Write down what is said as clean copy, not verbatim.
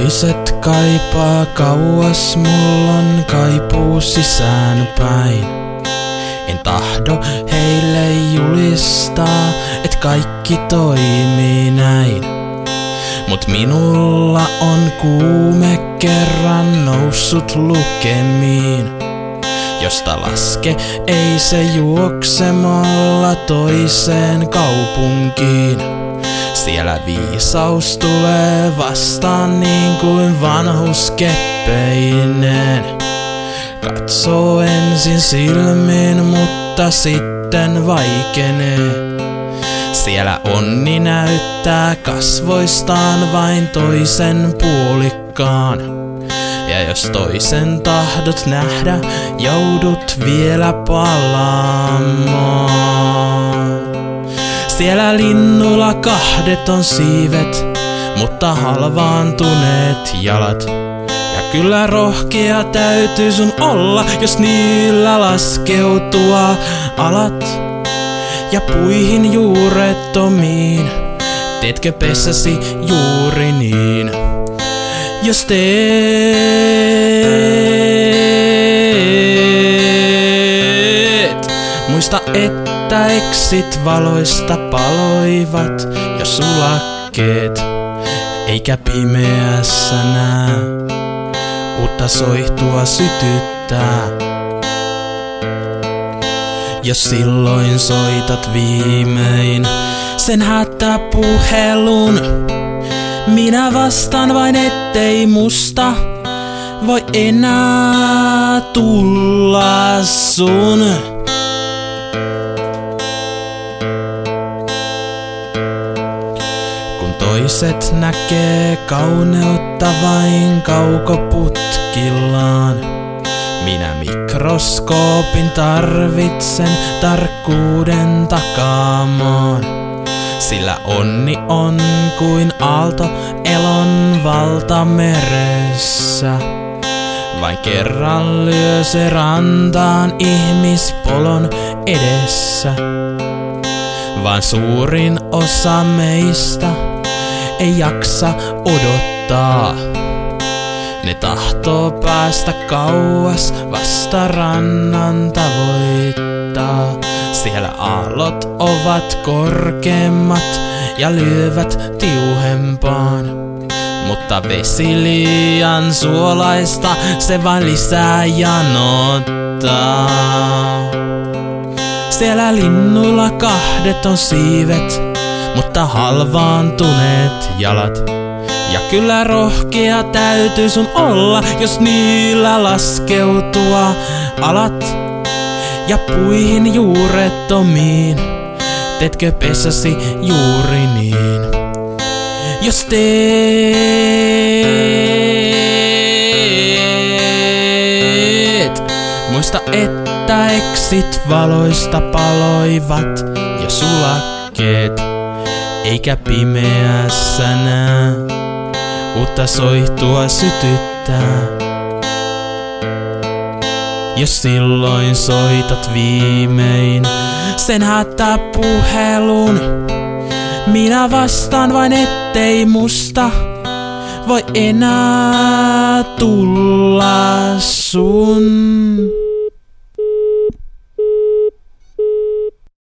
toiset kaipaa kauas, mullon kaipuu sisäänpäin. En tahdo heille julistaa, et kaikki toimii näin. Mut minulla on kuume kerran noussut lukemiin, josta laske ei se juoksemalla toiseen kaupunkiin. Siellä viisaus tulee vastaan niin kuin vanhus keppeinen. Katsoo ensin silmiin, mutta sitten vaikenee. Siellä onni näyttää kasvoistaan vain toisen puolikkaan. Ja jos toisen tahdot nähdä, joudut vielä palaamaan. Siellä linnuilla kahdet on siivet, mutta halvaantuneet jalat. Ja kyllä rohkea täytyy sun olla, jos niillä laskeutua alat. Ja puihin juurettomiin, teetkö pessäsi juuri niin? Jos teet, muista että eksit valoista paloivat jo sulakkeet, eikä pimeässä näe uutta soihtua sytyttää. Jos silloin soitat viimein sen hätäpuhelun, minä vastaan vain ettei musta voi enää tulla sun. Kun toiset näkee kauneutta vain kaukoputkillaan, minä mikroskoopin tarvitsen tarkkuuden takaamaan. Sillä onni on kuin aalto elon valtameressä. Vain kerran lyö se rantaan ihmispolon edessä. Vaan suurin osa meistä ei jaksa odottaa. Ne tahtoo päästä kauas, vasta rannan tavoittaa. Siellä aallot ovat korkeammat ja lyövät tiuhempaan. Mutta vesi liian suolaista, se vain lisää janottaa. Siellä linnuilla kahdet on siivet, mutta halvaantuneet jalat. Ja kyllä rohkea täytyy sun olla, jos niillä laskeutua alat. Ja puihin juurettomiin, teetkö pessäsi juuri niin? Jos teet, muista että eksit valoista paloivat jo sulakkeet, eikä pimeässä näe uutta soihtua sytyttää. Jos silloin soitat viimein sen hätäpuhelun, minä vastaan vain ettei musta voi enää tulla sun.